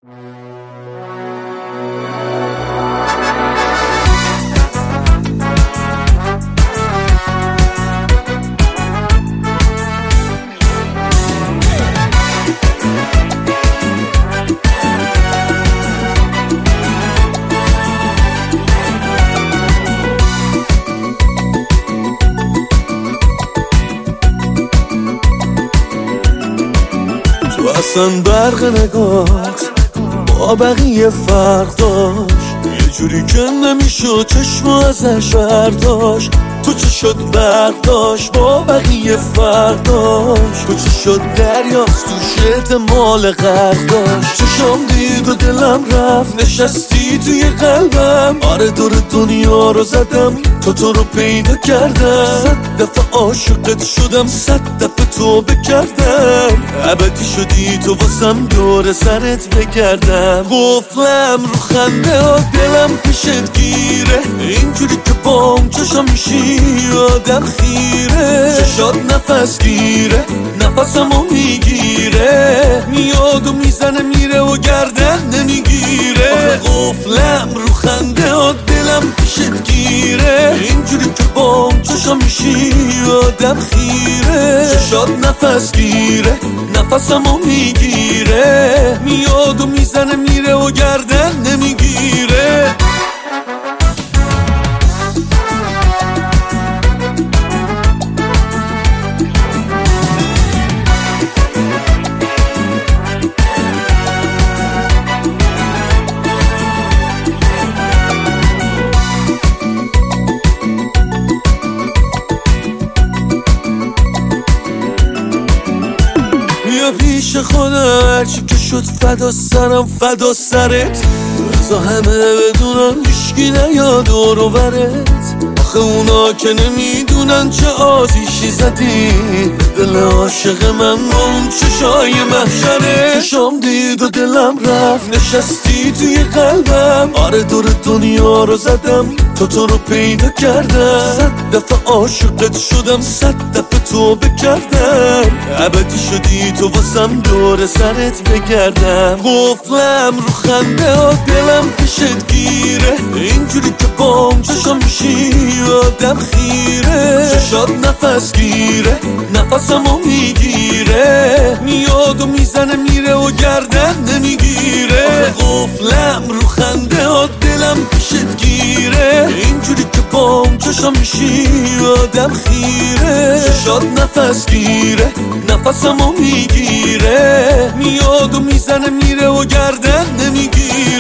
تو اصلا برق نگات با بقیه فرق داشت، یه جوری که نمیشد چشم ازش برداشت. تو چه شد برق داشت با بقیه فرق داشت، تو چه شد دریاست تو شت مال غرق داشت. چشم دید و دلم رفت نشستی توی قلبم، آره دور دنیا رو زدم تو رو پیدا کردم. 100 دفعه عاشقت شدم، 100 دفعه توبه کردم، ابدی شدی تو واسم دور سرت بگردم. قفلم رو خنده ها دلم پیشت گیره، اینجوری که بام چشم میشی آدم خیره. چشات نفس گیره نفسمو میگیره، میاد و میزنه میره و گردن نمیگیره. قفلم رو خنده ها دلم پیشت گیره، اینجوری که بام چشم میشی آدم خیره. چشات نفس گیره نفسمو میگیره، میاد و میزنه میره و گردن نمیگیره. بیا پیش خودم، هرچی که شد فدا سرم فدا سرت. بزا همه بدونن هیشکی نیاد دور و برت، آخه اونا که نمیدونن چه آتیشی زدی دل عاشق من با اون چشای محشره. چشام دید و دلم رفت نشستی توی قلبم، آره دور دنیا رو زدم تو رو پیدا کردم. 100 دفعه عاشقت شدم، 100 دفعه توبه کردم، ابدی شدی تو واسم دور سرت بگردم. قفلم رو خنده ها دلم پیشت گیره، اینجوری که بام چشم میشی آدم خیره. چشات نفس گیره نفسمو میگیره، میاد و میزنه میره و گردن نمیگیره. قفلم رو خنده ها دلم پیشت گیره، اینجوری که بام چشم میشی آدم خیره. چشات نفس گیره نفسمو میگیره، میاد و میزنه میره و گردن نمیگیره.